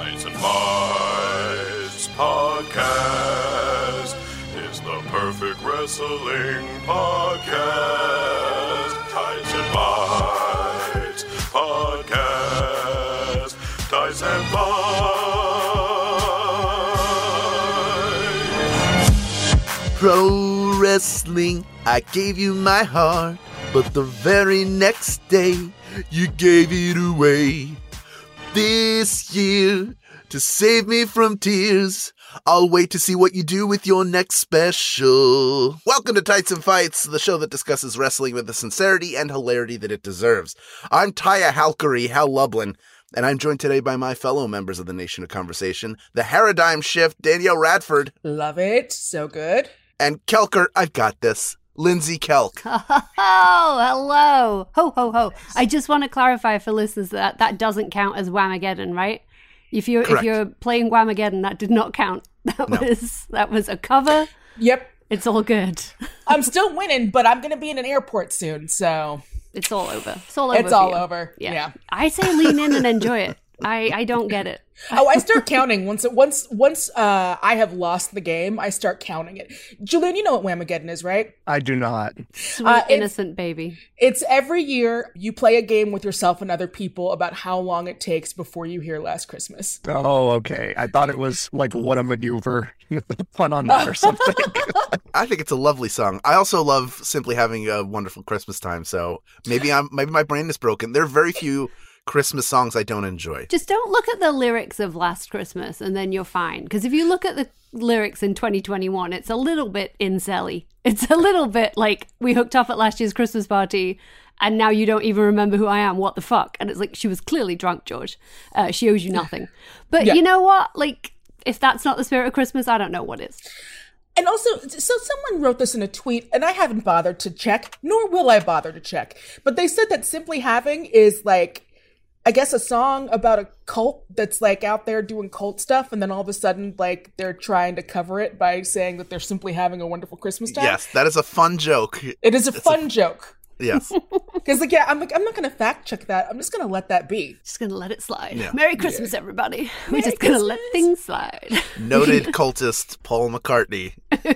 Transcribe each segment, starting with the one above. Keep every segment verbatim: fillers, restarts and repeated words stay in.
Tights and Fights Podcast is the perfect wrestling podcast. Tights and Fights Podcast. Tights and Fights. Pro wrestling, I gave you my heart, but the very next day, you gave it away. This year, to save me from tears, I'll wait to see what you do with your next special. Welcome to Tights and Fights, the show that discusses wrestling with the sincerity and hilarity that it deserves. I'm Taya Halkery, Hal Lublin, and I'm joined today by my fellow members of the Nation of Conversation, the Paradigm Shift, Danielle Radford. Love it. So good. And Kelker, I've got this, Lindsay Kelk. Oh, hello. Ho, ho, ho. I just want to clarify for listeners that that doesn't count as Whamageddon, right? If you're Correct. if you're playing Whamageddon, that did not count. That No. was that was a cover. Yep. It's all good. I'm still winning, but I'm going to be in an airport soon, so It's all over. It's all over. it's for all you. over. Yeah. Yeah. I say lean in and enjoy it. I, I don't get it. Oh, I start counting once once once uh, I have lost the game. I start counting it. Julian, you know what Whamageddon is, right? I do not. Sweet Uh, it's- innocent baby. It's every year you play a game with yourself and other people about how long it takes before you hear Last Christmas. Oh, okay. I thought it was like what a maneuver. Fun on that or something. I think it's a lovely song. I also love simply having a wonderful Christmas time. So maybe I'm maybe my brain is broken. There are very few Christmas songs I don't enjoy. Just don't look at the lyrics of Last Christmas and then you're fine. Because if you look at the lyrics in twenty twenty-one, it's a little bit incelly. It's a little bit like, we hooked up at last year's Christmas party and now you don't even remember who I am. What the fuck? And it's like, she was clearly drunk, George. Uh, she owes you nothing. But Yeah. you know what? Like, if that's not the spirit of Christmas, I don't know what is. And also, so someone wrote this in a tweet, and I haven't bothered to check, nor will I bother to check. But they said that Simply Having is like, I guess, a song about a cult that's like out there doing cult stuff, and then all of a sudden, like, they're trying to cover it by saying that they're simply having a wonderful Christmas time. Yes, that is a fun joke. It is a fun joke. Yes. Because, like, yeah, I'm like, I'm not going to fact check that. I'm just going to let that be. Just gonna let it slide. Yeah. Merry Christmas, everybody. We're Merry just gonna let Christmas. things slide. Noted cultist Paul McCartney.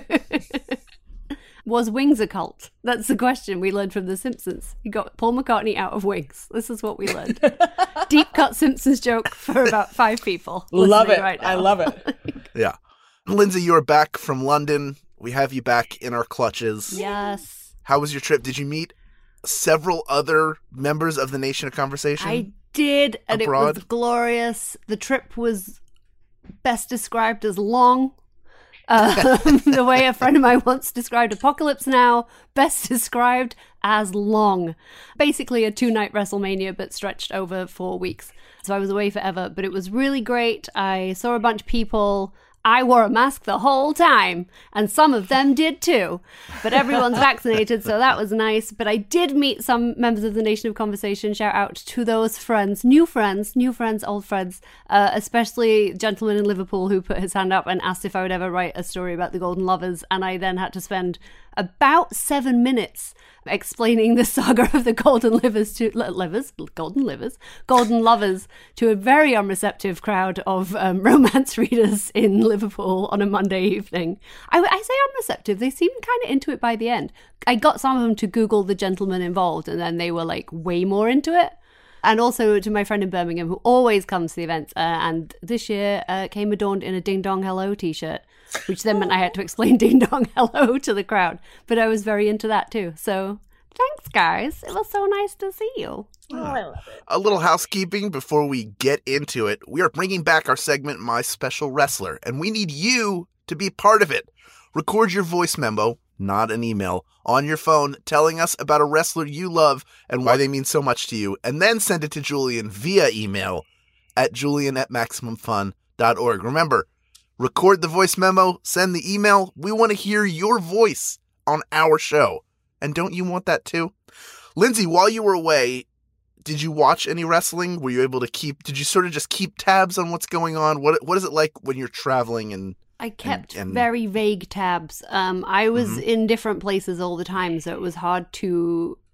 Was Wings a cult? That's the question we learned from The Simpsons. You got Paul McCartney out of Wings. This is what we learned. Deep cut Simpsons joke for about five people. Love listening it. Right I now. love it. Yeah. Lindsay, you are back from London. We have you back in our clutches. Yes. How was your trip? Did you meet several other members of the Nation of Conversation? I did, and Abroad? it was glorious. The trip was best described as long. Um, the way a friend of mine once described Apocalypse Now, best described as long. Basically a two-night WrestleMania, but stretched over four weeks. So I was away forever, but it was really great. I saw a bunch of people. I wore a mask the whole time, and some of them did too. But everyone's vaccinated, so that was nice. But I did meet some members of the Nation of Conversation. Shout out to those friends, new friends, new friends, old friends, uh, especially a gentleman in Liverpool who put his hand up and asked if I would ever write a story about the Golden Lovers. And I then had to spend about seven minutes explaining the saga of the Golden Livers to livers, Golden Livers, Golden Lovers to a very unreceptive crowd of um, romance readers in Liverpool on a Monday evening. I, I say unreceptive; they seemed kind of into it by the end. I got some of them to Google the gentleman involved, and then they were like way more into it. And also to my friend in Birmingham who always comes to the events, uh, and this year uh, came adorned in a Ding Dong Hello t-shirt, which then meant I had to explain Ding Dong Hello to the crowd. But I was very into that too. So thanks, guys. It was so nice to see you. Oh, I love it. A little housekeeping before we get into it. We are bringing back our segment, My Special Wrestler, and we need you to be part of it. Record your voice memo, not an email, on your phone telling us about a wrestler you love and why they mean so much to you, and then send it to Julian via email at julian at maximum fun dot org. Remember, record the voice memo, send the email. We want to hear your voice on our show. And don't you want that too? Lindsay, while you were away, did you watch any wrestling? Were you able to keep, did you sort of just keep tabs on what's going on? What What is it like when you're traveling and I kept and- very vague tabs. Um, I was Mhm. in different places all the time, so it was hard to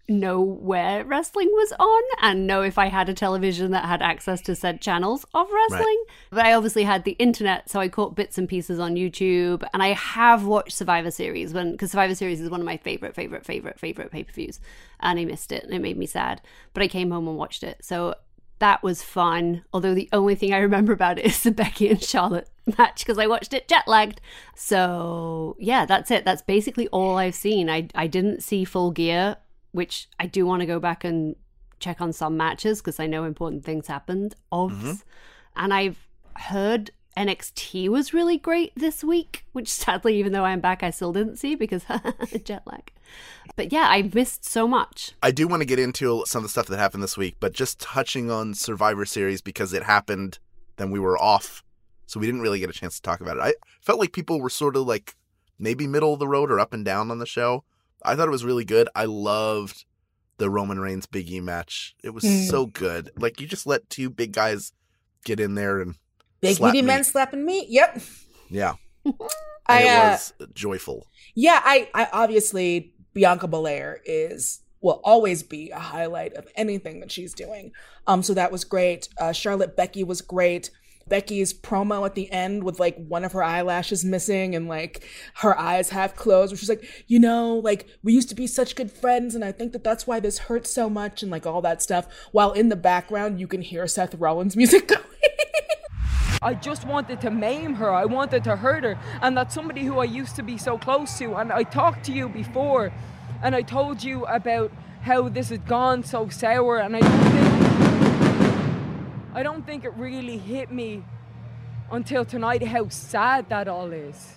know where wrestling was on and know if I had a television that had access to said channels of wrestling. Right. But I obviously had the internet, so I caught bits and pieces on YouTube. And I have watched Survivor Series when because Survivor Series is one of my favorite, favorite, favorite, favorite pay-per-views. And I missed it and it made me sad. But I came home and watched it. So that was fun. Although the only thing I remember about it is the Becky and Charlotte match because I watched it jet lagged. So yeah, that's it. That's basically all I've seen. I I didn't see Full Gear, which I do want to go back and check on some matches because I know important things happened of. Mm-hmm. And I've heard N X T was really great this week, which sadly, even though I'm back, I still didn't see because jet lag. But yeah, I missed so much. I do want to get into some of the stuff that happened this week, but just touching on Survivor Series because it happened, then we were off. So we didn't really get a chance to talk about it. I felt like people were sort of like maybe middle of the road or up and down on the show. I thought it was really good. I loved the Roman Reigns Big E match. It was mm. so good. Like, you just let two big guys get in there and big slap meaty meat. men slapping meat. Yep. Yeah. I, it uh, was joyful. Yeah, I, I obviously Bianca Belair is will always be a highlight of anything that she's doing. Um, so that was great. Uh, Charlotte Becky was great. Becky's promo at the end with like one of her eyelashes missing and like her eyes half closed, which was like, you know, like we used to be such good friends and I think that that's why this hurts so much and like all that stuff. While in the background, you can hear Seth Rollins music going. I just wanted to maim her. I wanted to hurt her. And that's somebody who I used to be so close to. And I talked to you before and I told you about how this had gone so sour and I don't think I don't think it really hit me until tonight how sad that all is.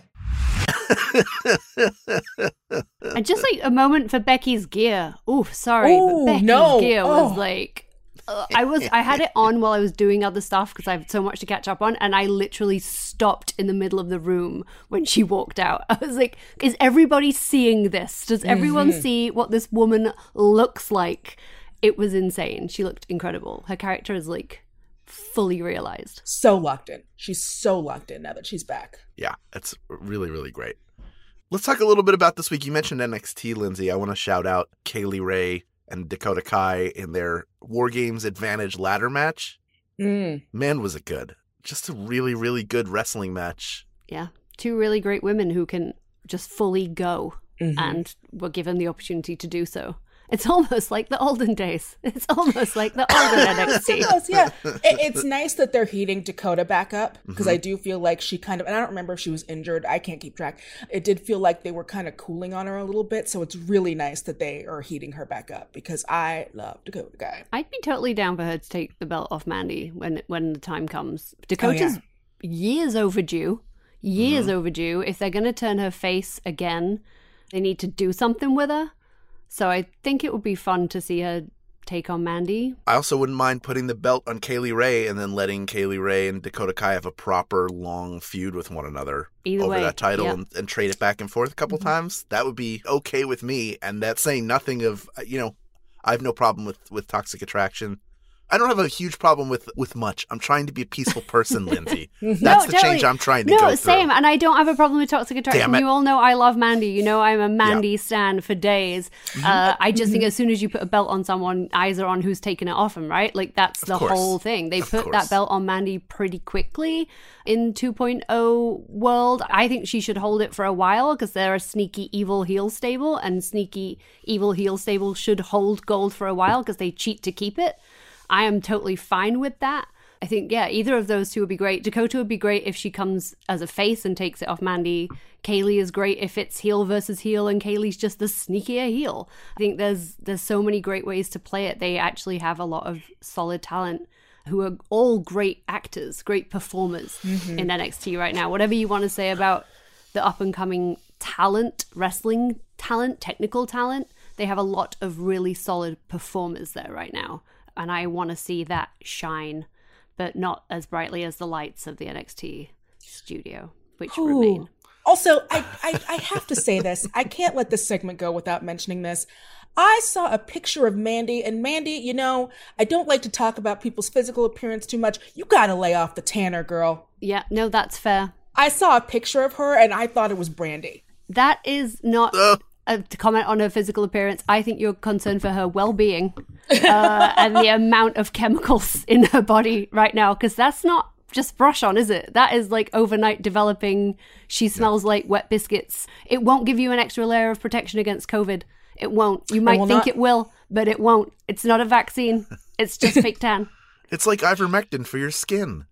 And just like a moment for Becky's gear. Ooh, sorry, Ooh, but Becky's no. gear oh. was like uh, I was I had it on while I was doing other stuff because I have so much to catch up on, and I literally stopped in the middle of the room when she walked out. I was like, is everybody seeing this? Does everyone mm-hmm. see what this woman looks like? It was insane. She looked incredible. Her character is like fully realized. So locked in. She's so locked in now that she's back. Yeah, it's really, really great. Let's talk a little bit about this week. You mentioned N X T, Lindsay. I want to shout out Kaylee Ray and Dakota Kai in their War Games Advantage ladder match. Mm. Man, was it good. Just a really, really good wrestling match. Yeah. Two really great women who can just fully go mm-hmm. and were given the opportunity to do so. It's almost like the olden days. It's almost like the olden N X T. It does, yeah. It, it's nice that they're heating Dakota back up because mm-hmm. I do feel like she kind of, and I don't remember if she was injured. I can't keep track. It did feel like they were kind of cooling on her a little bit. So it's really nice that they are heating her back up because I love Dakota Kai. I'd be totally down for her to take the belt off Mandy when when the time comes. Dakota's oh, yeah. years overdue. Years mm-hmm. overdue. If they're going to turn her face again, they need to do something with her. So I think it would be fun to see her take on Mandy. I also wouldn't mind putting the belt on Kaylee Ray and then letting Kaylee Ray and Dakota Kai have a proper long feud with one another Either over way, that title yep. and, and trade it back and forth a couple mm-hmm. times. That would be okay with me. And that's saying nothing of, you know, I have no problem with, with Toxic Attraction. I don't have a huge problem with, with much. I'm trying to be a peaceful person, Lindsay. That's no, the totally. change I'm trying to no, go through. No, same. And I don't have a problem with Toxic Attraction. You all know I love Mandy. You know I'm a Mandy yeah. stan for days. Mm-hmm. Uh, I just think as soon as you put a belt on someone, eyes are on who's taking it off them, right? Like, that's the whole thing. They of put course. that belt on Mandy pretty quickly in two point oh world. I think she should hold it for a while because they're a sneaky evil heel stable, and sneaky evil heel stable should hold gold for a while because they cheat to keep it. I am totally fine with that. I think, yeah, either of those two would be great. Dakota would be great if she comes as a face and takes it off Mandy. Kaylee is great if it's heel versus heel and Kaylee's just the sneakier heel. I think there's there's so many great ways to play it. They actually have a lot of solid talent who are all great actors, great performers mm-hmm. in N X T right now. Whatever you want to say about the up-and-coming talent, wrestling talent, technical talent, they have a lot of really solid performers there right now. And I want to see that shine, but not as brightly as the lights of the N X T studio, which Ooh. remain. Also, I, I, I have to say this. I can't let this segment go without mentioning this. I saw a picture of Mandy, and Mandy, you know, I don't like to talk about people's physical appearance too much. You gotta lay off the tanner, girl. Yeah, no, that's fair. I saw a picture of her, and I thought it was Brandy. That is not... Uh. uh, to comment on her physical appearance. I think you're concerned for her well-being uh, and the amount of chemicals in her body right now, because that's not just brush on, is it? That is like overnight developing. She smells yeah. like wet biscuits. It won't give you an extra layer of protection against COVID. It won't. You might think not. It will, but it won't. It's not a vaccine. It's just fake tan. It's like ivermectin for your skin.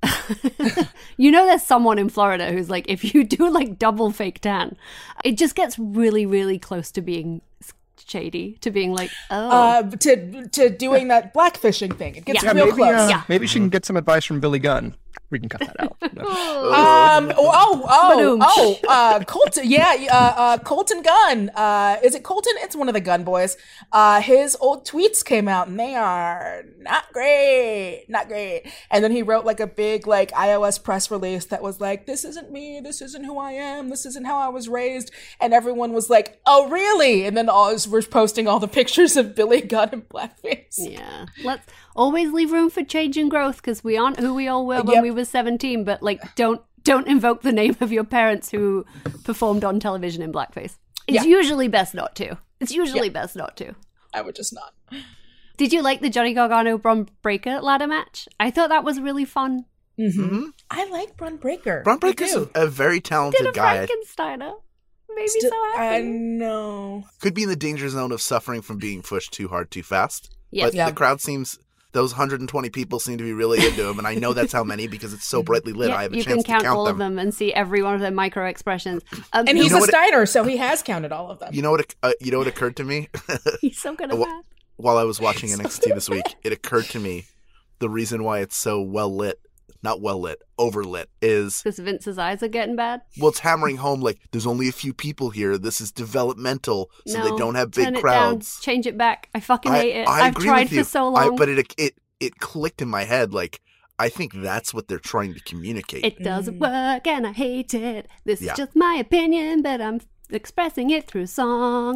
You know, there's someone in Florida who's like, if you do like double fake tan, it just gets really, really close to being shady, to being like, oh. Uh, to to doing that blackfishing thing. It gets Yeah. real maybe, close. uh, Yeah. maybe she can get some advice from Billy Gunn. We can cut that out. No. Um. Oh. Oh. Ba-doom. Oh. Uh. Colton. Yeah. Uh. uh Colton Gunn. Uh. Is it Colton? It's one of the Gunn boys. Uh. His old tweets came out, and they are not great. Not great. And then he wrote like a big like iOS press release that was like, "This isn't me. This isn't who I am. This isn't how I was raised." And everyone was like, "Oh, really?" And then all we're posting all the pictures of Billy Gunn in blackface. Yeah. Let's always leave room for change and growth, because we aren't who we all were when Yep. we were seventeen, but like don't don't invoke the name of your parents who performed on television in blackface. It's Yeah. usually best not to. It's usually Yeah. best not to. I would just not. Did you like the Johnny Gargano Bron Breakker ladder match? I thought that was really fun. Mm-hmm. I like Bron Breakker. Bron I Breakker's do. a, a very talented Did a guy. Frankensteiner. Made me Still- so I happy. know. Could be in the danger zone of suffering from being pushed too hard too fast. Yes. But Yeah. the crowd seems, those one hundred twenty people seem to be really into him, and I know that's how many because it's so brightly lit. Yeah, I have a you chance can count, to count all them. of them and see every one of their micro expressions. Um, And You he's know a what it- Steiner, so he has counted all of them. You know what? Uh, you know what occurred to me he's so good at Wha- that. while I was watching N X T this week. It occurred to me the reason why it's so well lit, not well lit, overlit, is Because Vince's eyes are getting bad. well, it's hammering home like there's only a few people here. This is developmental, so no, they don't have turn big it crowds. Down. Change it back. I fucking I, hate it. I I've agree tried with for you. so I, long. but it it it clicked in my head like I think that's what they're trying to communicate. It doesn't work and I hate it. This Yeah. is just my opinion, but I'm expressing it through song.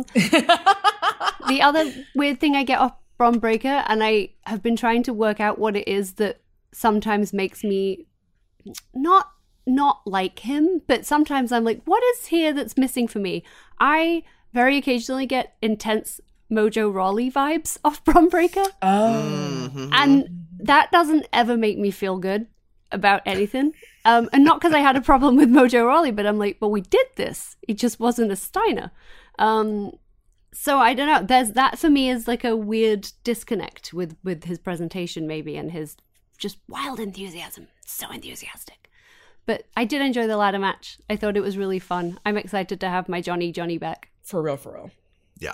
The other weird thing I get off Bron Breakker, and I have been trying to work out what it is that sometimes makes me not not like him, but sometimes I'm like, what is here that's missing for me? I very occasionally get intense Mojo Rawley vibes off Bron Breakker. Oh. Mhm. And that doesn't ever make me feel good about anything. Um, and not because I had a problem with Mojo Rawley, but I'm like, well, we did this. It just wasn't a Steiner. Um, so I don't know. There's that for me is like a weird disconnect with, with his presentation maybe and his just wild enthusiasm. So enthusiastic. But I did enjoy the ladder match. I thought it was really fun. I'm excited to have my Johnny Johnny back. For real, for real. Yeah.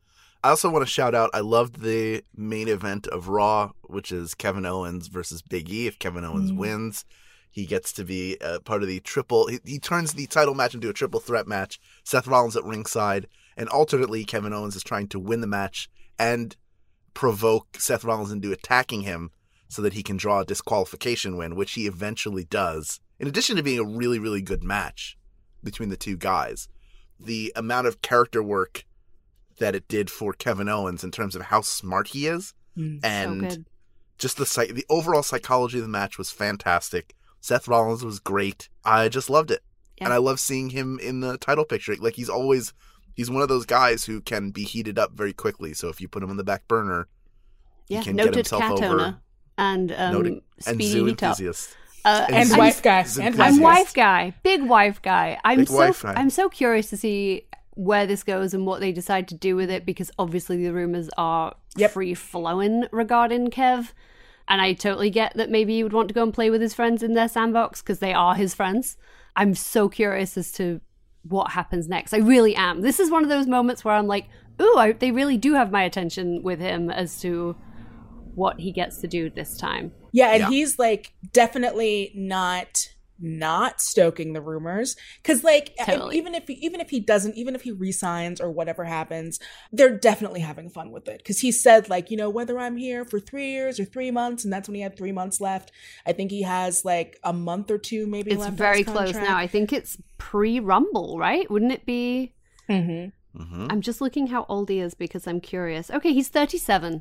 I also want to shout out, I loved the main event of Raw, which is Kevin Owens versus Big E. If Kevin Owens Mm. wins, he gets to be uh, part of the triple, he, he turns the title match into a triple threat match. Seth Rollins at ringside, and alternately, Kevin Owens is trying to win the match and provoke Seth Rollins into attacking him so that he can draw a disqualification win, which he eventually does. In addition to being a really, really good match between the two guys, the amount of character work that it did for Kevin Owens in terms of how smart he is, Mm. and so good. just the psych- the overall psychology of the match was fantastic. Seth Rollins was great. I just loved it, Yeah. and I love seeing him in the title picture. Like he's always, he's one of those guys who can be heated up very quickly. So if you put him in the back burner, Yeah, he can get noted himself cat over. owner and um, Noted- and speedy zoo heat up. enthusiast. Uh, And zoo- wife guy. zoo And I'm enthusiast. wife guy, big wife guy. I'm Big so wife guy. I'm so curious to see where this goes and what they decide to do with it, because obviously the rumors are Yep. free flowing regarding Kev, and I totally get that maybe he would want to go and play with his friends in their sandbox because they are his friends. I'm so curious as to what happens next. I really am. This is one of those moments where I'm like, ooh, I, they really do have my attention with him as to what he gets to do this time. Yeah, and Yeah. he's like definitely not not stoking the rumors, because like Totally. even if he, even if he doesn't, even if he resigns or whatever happens, they're definitely having fun with it, because he said like, you know, whether I'm here for three years or three months, and that's when he had three months left. I think he has like a month or two maybe It's left on very his close contract. now. I think it's pre-Rumble, right? Wouldn't it be? Mm-hmm. Mm-hmm. I'm just looking how old he is because I'm curious. Okay, he's thirty-seven.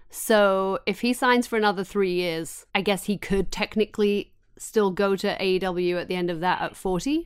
So if he signs for another three years, I guess he could technically still go to A E W at the end of that at forty.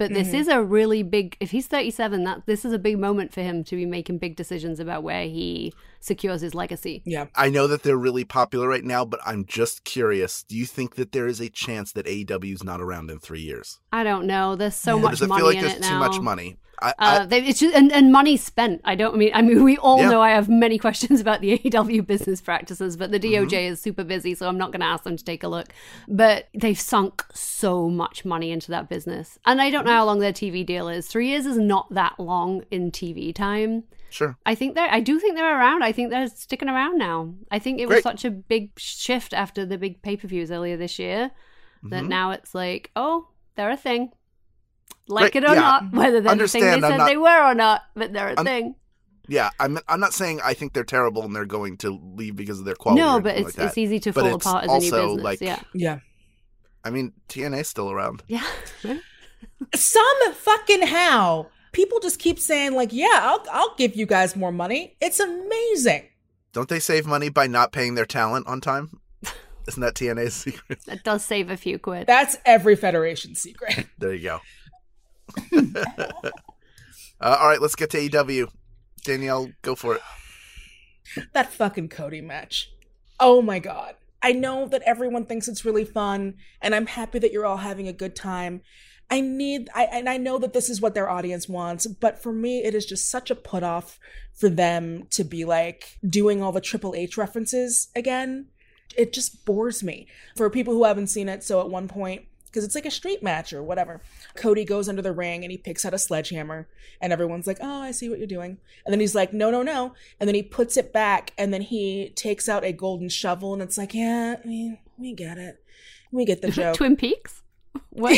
But this is a really big, if he's thirty-seven, that this is a big moment for him to be making big decisions about where he secures his legacy. Yeah. I know that they're really popular right now, but I'm just curious. Do you think that there is a chance that A E W is not around in three years? I don't know. There's so Or much does it money feel like in there's it too now. much money? I, Uh, I, they, it's just, and, and money spent. I don't I mean, I mean, we all Yeah. know I have many questions about the A E W business practices, but the D O J Mm-hmm. is super busy, so I'm not going to ask them to take a look. But they've sunk so much money into that business. And I don't know how long their T V deal is. Three years is not that long in T V time. sure. I think they're, I do think they're around. I think they're sticking around now. I think it was Great. such a big shift after the big pay-per-views earlier this year that Mhm. now it's like, oh, they're a thing. Like Great. it or Yeah. not, whether they're the thing they Understand, I'm said not- they were or not, but they're a I'm- thing. Yeah, I'm I'm not saying I think they're terrible and they're going to leave because of their quality. No, or but anything it's like it's that. easy to But fall it's apart as a new also, business. like- yeah, Yeah. I mean, T N A's still around. yeah. Some fucking how. People just keep saying, like, yeah, I'll, I'll give you guys more money. It's amazing. Don't they save money by not paying their talent on time? Isn't that T N A's secret? That does save a few quid. That's every Federation secret. There you go. uh, all right, let's get to A E W. Danielle, go for it. That fucking Cody match. Oh my god. I know that everyone thinks it's really fun, and I'm happy that you're all having a good time. I need, I and I know that this is what their audience wants, but for me, it is just such a put off for them to be like doing all the Triple H references again. It just bores me. For people who haven't seen it, so at one point, because it's like a street match or whatever, Cody goes under the ring and he picks out a sledgehammer, and everyone's like, oh, I see what you're doing. And then he's like, no, no, no. And then he puts it back, and then he takes out a golden shovel, and it's like, yeah, I mean, we get it. We get the joke. Twin Peaks. What?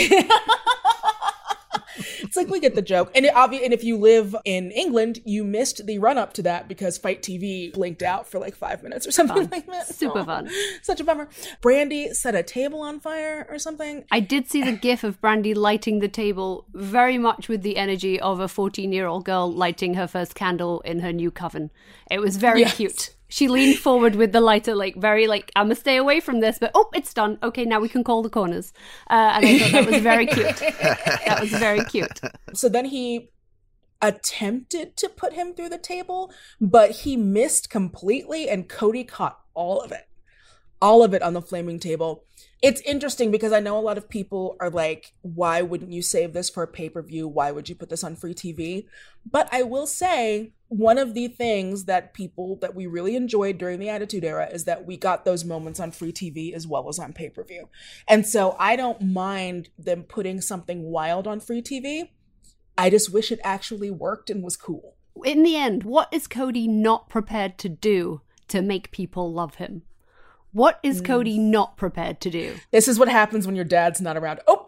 It's like, we get the joke. And it, obvi- and if you live in England, you missed the run up to that because Fight T V blinked out for like five minutes or something Fun. like that. Super Oh, fun. Such a bummer. Brandy set a table on fire or something. I did see the gif of Brandy lighting the table very much with the energy of a fourteen-year-old girl lighting her first candle in her new coven. It was very Yes. cute. She leaned forward with the lighter, like, very, like, I'm gonna stay away from this, but, oh, it's done. Okay, now we can call the corners. Uh, and I thought that was very cute. That was very cute. So then he attempted to put him through the table, but he missed completely, and Cody caught all of it. All of it on the flaming table. It's interesting because I know a lot of people are like, why wouldn't you save this for a pay-per-view? Why would you put this on free T V? But I will say, one of the things that people that we really enjoyed during the Attitude Era is that we got those moments on free T V as well as on pay-per-view. And so I don't mind them putting something wild on free T V. I just wish it actually worked and was cool. In the end, what is Cody not prepared to do to make people love him? What is Cody not prepared to do? This is what happens when your dad's not around. Oh,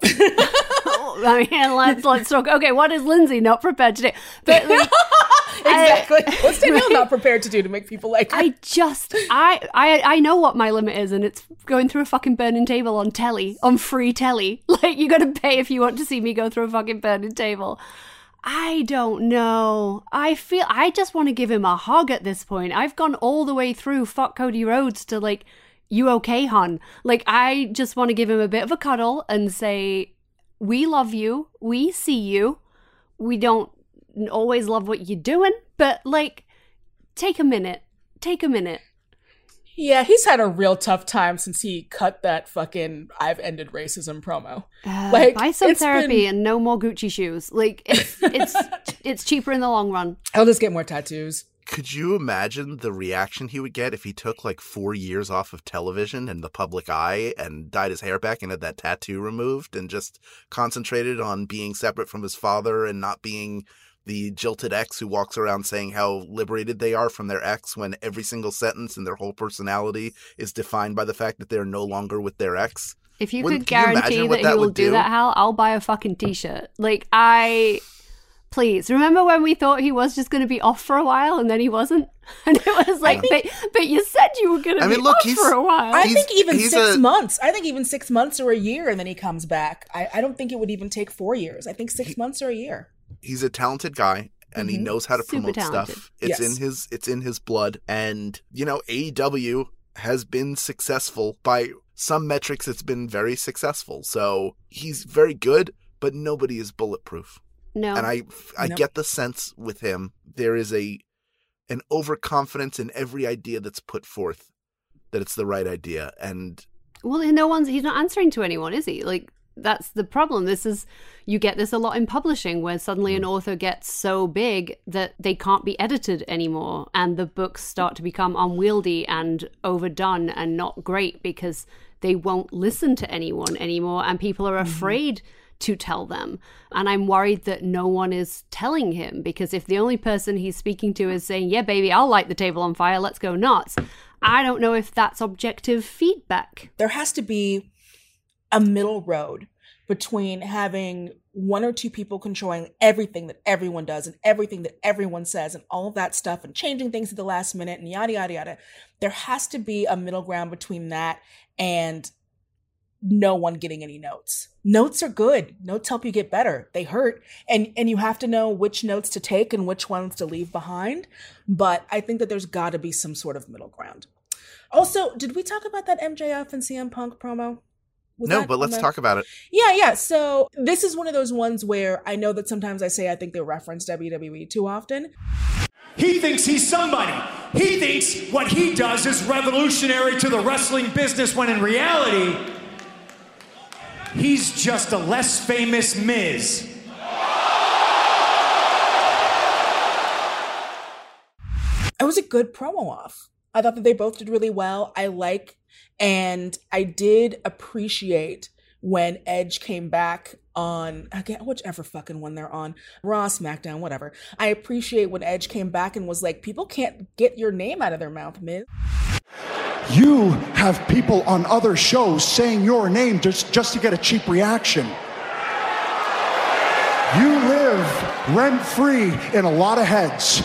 Oh, I mean, let's let's talk. Okay, what is Lindsay not prepared to do? But like, exactly. What's Danielle not prepared to do to make people like her? I just, I, I, I know what my limit is, and it's going through a fucking burning table on telly, on free telly. Like, you got to pay if you want to see me go through a fucking burning table. I don't know. I feel I just want to give him a hug at this point. I've gone all the way through fuck Cody Rhodes to like, you okay, hon? Like, I just want to give him a bit of a cuddle and say, we love you. We see you. We don't always love what you're doing, but like, take a minute. Take a minute. Yeah, he's had a real tough time since he cut that fucking "I've ended racism" promo. Uh, Like, buy some it's therapy been- and no more Gucci shoes. Like, it's it's it's cheaper in the long run. I'll just get more tattoos. Could you imagine the reaction he would get if he took like four years off of television and the public eye and dyed his hair back and had that tattoo removed and just concentrated on being separate from his father and not being the jilted ex who walks around saying how liberated they are from their ex when every single sentence and their whole personality is defined by the fact that they're no longer with their ex? If you Wouldn't- could can you guarantee imagine what that, that he will would do do? that, Hal, I'll buy a fucking t-shirt. Like, I... Please, remember when we thought he was just going to be off for a while and then he wasn't? And it was like, but, but you said you were going to I be mean, look, off he's- for a while. I He's- think even he's six a- months. I think even six months or a year, and then he comes back. I, I don't think it would even take four years. I think six months or a year. He's a talented guy and he Mhm. knows how to Super promote talented. stuff. It's Yes. in his it's in his blood. And you know, A E W has been successful by some metrics. It's been very successful. So he's very good, but nobody is bulletproof. No. And I, I No. get the sense with him, there is a an overconfidence in every idea that's put forth, that it's the right idea. And Well, no one's, he's not answering to anyone, is he? Like, that's the problem. This is, you get this a lot in publishing, where suddenly an author gets so big that they can't be edited anymore, and the books start to become unwieldy and overdone and not great because they won't listen to anyone anymore, and people are afraid to tell them. And I'm worried that no one is telling him, because if the only person he's speaking to is saying, yeah, baby, I'll light the table on fire, let's go nuts, I don't know if that's objective feedback. There has to be a middle road between having one or two people controlling everything that everyone does and everything that everyone says and all of that stuff and changing things at the last minute and yada, yada, yada. There has to be a middle ground between that and no one getting any notes. Notes are good. Notes help you get better. They hurt. And and you have to know which notes to take and which ones to leave behind. But I think that there's got to be some sort of middle ground. Also, did we talk about that M J F and C M Punk promo? Was no, that but on let's the- talk about it. Yeah, yeah. So this is one of those ones where I know that sometimes I say I think they reference W W E too often. He thinks he's somebody. He thinks what he does is revolutionary to the wrestling business, when in reality, he's just a less famous Miz. It was a good promo off. I thought that they both did really well. I like, and I did appreciate when Edge came back on, again, whichever fucking one they're on, Raw, SmackDown, whatever. I appreciate when Edge came back and was like, people can't get your name out of their mouth, Miz. You have people on other shows saying your name just, just to get a cheap reaction. You live rent-free in a lot of heads.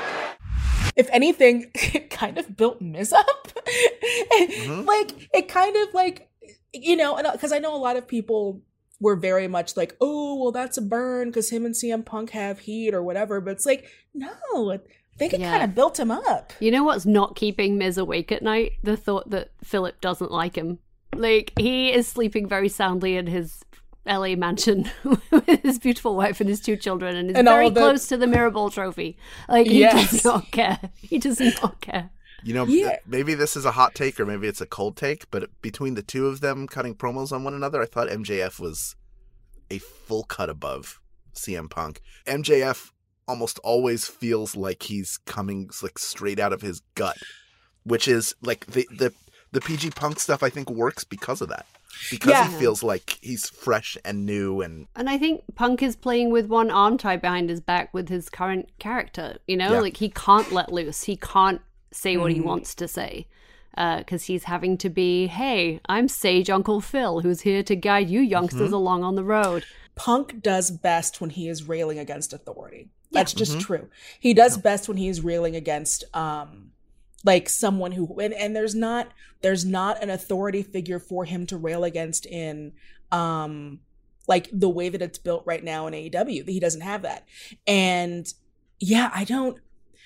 If anything, it kind of built Miz up. Mm-hmm. Like, it kind of like, you know, because I know a lot of people were very much like, oh, well, that's a burn because him and C M Punk have heat or whatever. But it's like, no, I think it Yeah. kind of built him up. You know what's not keeping Miz awake at night? The thought that Philip doesn't like him. Like, he is sleeping very soundly in his L A mansion with his beautiful wife and his two children, and is And all very the- close to the Mirrorball trophy. Like, he Yes. does not care. He does not care. You know, Yeah. maybe this is a hot take or maybe it's a cold take, but between the two of them cutting promos on one another, I thought M J F was a full cut above C M Punk. M J F almost always feels like he's coming like straight out of his gut, which is like the the, the P G Punk stuff I think works because of that. Because Yeah. he feels like he's fresh and new and And I think Punk is playing with one arm tied behind his back with his current character, you know? Yeah. Like, he can't let loose. He can't say what he Mm-hmm. wants to say. Because he's having to be, hey, I'm Sage Uncle Phil, who's here to guide you youngsters Mm-hmm. along on the road. Punk does best when he is railing against authority. That's just true. He does best when he is railing against um like someone who and, and there's not there's not an authority figure for him to rail against in um like the way that it's built right now in A E W. He doesn't have that. And yeah, I don't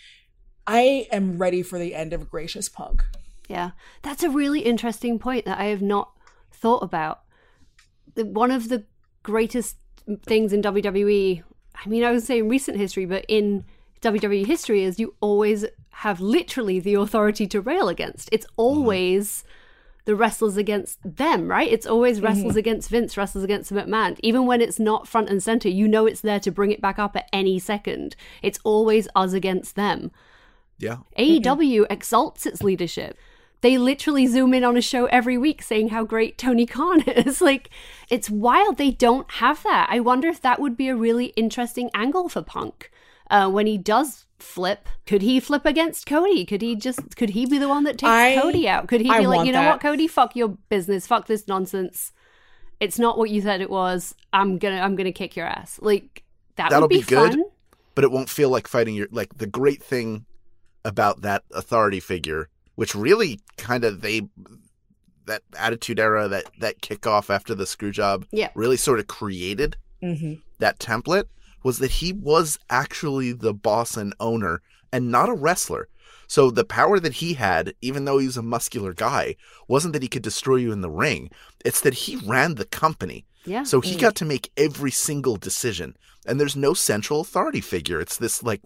I am ready for the end of Gracious Punk. Yeah, that's a really interesting point that I have not thought about. The- One of the greatest things in W W E, I mean, I would say in recent history, but in W W E history, is you always have literally the authority to rail against. It's always the wrestlers against them, right? It's always wrestlers against Vince, wrestlers against McMahon. Even when it's not front and center, you know it's there to bring it back up at any second. It's always us against them. yeah. A E W exalts its leadership. They literally zoom in on a show every week saying how great Tony Khan is. Like, it's wild they don't have that. I wonder if that would be a really interesting angle for Punk. Uh, when he does flip, could he flip against Cody? Could he just, could he be the one that takes I- Cody out? Could he I be like, want you know that. what, Cody, fuck your business, fuck this nonsense. It's not what you said it was. I'm gonna, I'm gonna kick your ass. Like, that That'll would be, be good. fun. But it won't feel like fighting your like the great thing about that authority figure, which really kind of they that attitude era, that that kickoff after the screw job Yeah. really sort of created Mm-hmm. that template, was that he was actually the boss and owner and not a wrestler. So the power that he had, even though he was a muscular guy, wasn't that he could destroy you in the ring. It's that he ran the company. Yeah. So he got to make every single decision. And there's no central authority figure. It's this like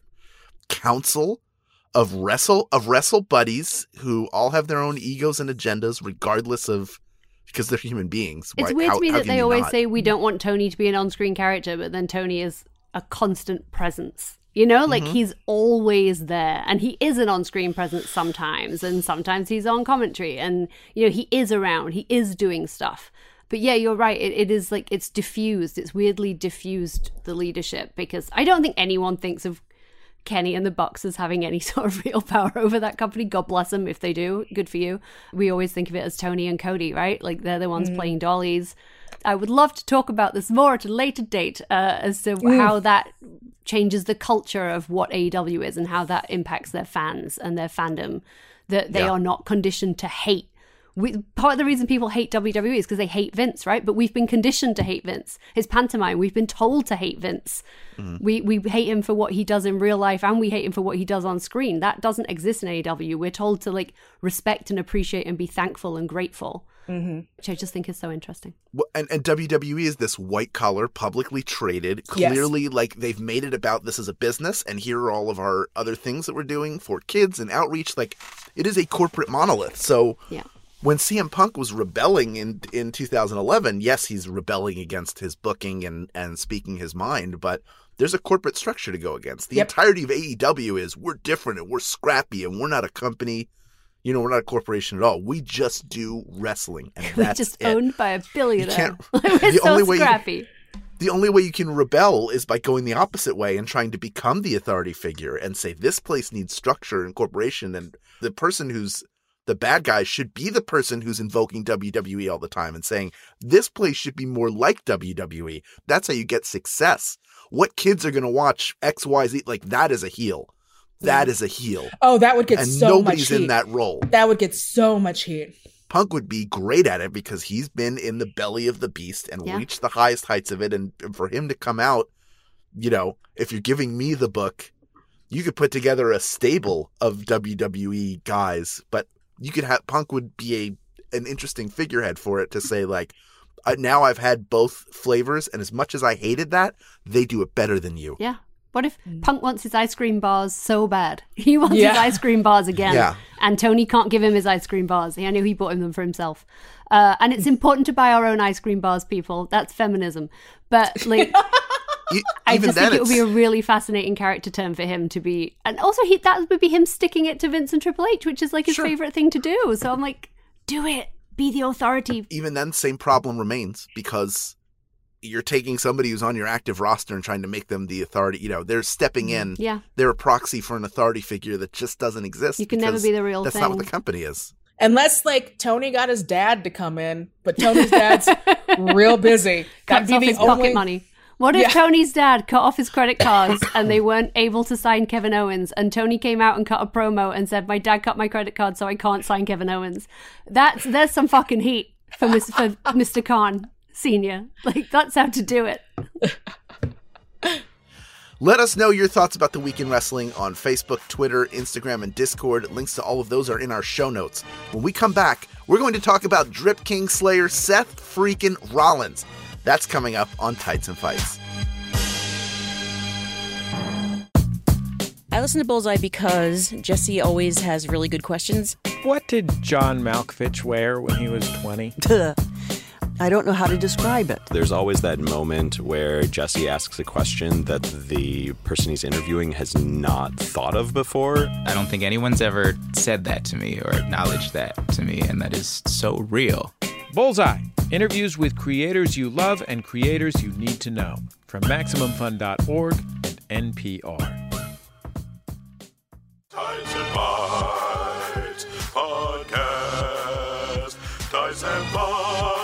council of wrestle of wrestle buddies who all have their own egos and agendas, regardless of because they're human beings. It's Why, weird how, to me how that can they you always not? say we don't want Tony to be an on-screen character, but then Tony is a constant presence. You know, like Mm-hmm. he's always there, and he is an on-screen presence sometimes, and sometimes he's on commentary, and you know he is around, he is doing stuff. But yeah, you're right. It, it is like it's diffused. It's weirdly diffused, the leadership, because I don't think anyone thinks of Kenny and the Bucks as having any sort of real power over that company. God bless them if they do. Good for you. We always think of it as Tony and Cody, right? Like they're the ones Mm. playing dollies. I would love to talk about this more at a later date uh, as to Mm. how that changes the culture of what A E W is and how that impacts their fans and their fandom, that they Yeah. are not conditioned to hate. We, part of the reason people hate W W E is because they hate Vince, right? But we've been conditioned to hate Vince. It's pantomime. We've been told to hate Vince. Mm-hmm. We we hate him for what he does in real life, and we hate him for what he does on screen. That doesn't exist in A E W. We're told to like respect and appreciate and be thankful and grateful, Mm-hmm. which I just think is so interesting. Well, And, and W W E is this white collar, publicly traded, Yes. clearly like they've made it about this as a business, and here are all of our other things that we're doing for kids and outreach. Like it is a corporate monolith. So Yeah. when C M Punk was rebelling in in two thousand eleven, yes, he's rebelling against his booking and, and speaking his mind, but there's a corporate structure to go against. The Yep. entirety of A E W is we're different and we're scrappy and we're not a company. You know, we're not a corporation at all. We just do wrestling, and We're that's just it. owned by a billionaire. can't- We're the so only way you- scrappy. The only way you can rebel is by going the opposite way and trying to become the authority figure and say this place needs structure and corporation, and the person who's the bad guy should be the person who's invoking W W E all the time and saying this place should be more like W W E. That's how you get success. What kids are going to watch X Y Z? Like that is a heel. That is a heel. Oh, that would get And so nobody's much heat. in that role. That would get so much heat. Punk would be great at it because he's been in the belly of the beast and Yeah. reached the highest heights of it. And for him to come out, you know, if you're giving me the book, you could put together a stable of W W E guys, but you could have Punk would be a an interesting figurehead for it to say like, uh, now I've had both flavors, and as much as I hated that, they do it better than you. Yeah. What if Punk wants his ice cream bars so bad? He wants Yeah. his ice cream bars again. Yeah. And Tony can't give him his ice cream bars. I know he bought him them for himself. Uh, and it's important to buy our own ice cream bars, people. That's feminism. But like, E- I Even just then, think it would be a it's- really fascinating character turn for him to be. And also, he that would be him sticking it to Vince and Triple H, which is like his Sure. favorite thing to do. So I'm like, do it. Be the authority. even then, same problem remains because you're taking somebody who's on your active roster and trying to make them the authority. You know, they're stepping in. Yeah. They're a proxy for an authority figure that just doesn't exist. You can never because be the real That's thing. not what the company is. Unless like Tony got his dad to come in, but Tony's dad's real busy. That'd Cuts be off the his only pocket money. What if Yeah. Tony's dad cut off his credit cards and they weren't able to sign Kevin Owens, and Tony came out and cut a promo and said, "My dad cut my credit card, so I can't sign Kevin Owens." That's there's some fucking heat for Mister for Mister Khan Senior. Like that's how to do it. Let us know your thoughts about the Week in Wrestling on Facebook, Twitter, Instagram, and Discord. Links to all of those are in our show notes. When we come back, we're going to talk about Drip King Slayer Seth freaking Rollins. That's coming up on Tights and Fights. I listen to Bullseye because Jesse always has really good questions. What did John Malkovich wear when he was twenty? I don't know how to describe it. There's always that moment where Jesse asks a question that the person he's interviewing has not thought of before. I don't think anyone's ever said that to me or acknowledged that to me, and that is so real. Bullseye. Interviews with creators you love and creators you need to know. From Maximum Fun dot org and N P R. Tights and Bites Podcast. Tights and Bites.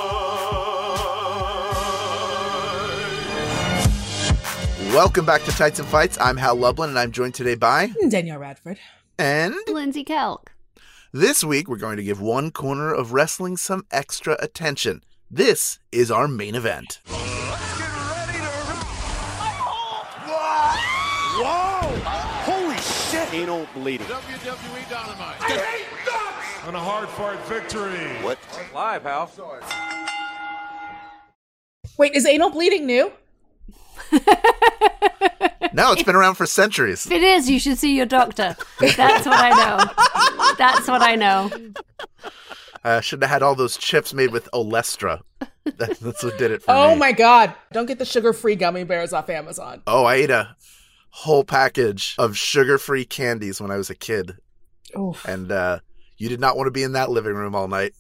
Welcome back to Tights and Fights. I'm Hal Lublin, and I'm joined today by Danielle Radford and Lindsay Kelk. This week, we're going to give one corner of wrestling some extra attention. This is our main event. Whoa! Holy shit! Anal bleeding. W W E Dynamite. I hate ducks! On a hard fought victory. What? Live, Hal. Wait, is anal bleeding new? No, it's been around for centuries. If it is, you should see your doctor. That's what I know. That's what I know. I should have had all those chips made with Olestra. That, that's what did it for oh me. my God. Don't get the sugar-free gummy bears off Amazon. Oh, I ate a whole package of sugar-free candies when I was a kid. Oof. And uh, you did not want to be in that living room all night.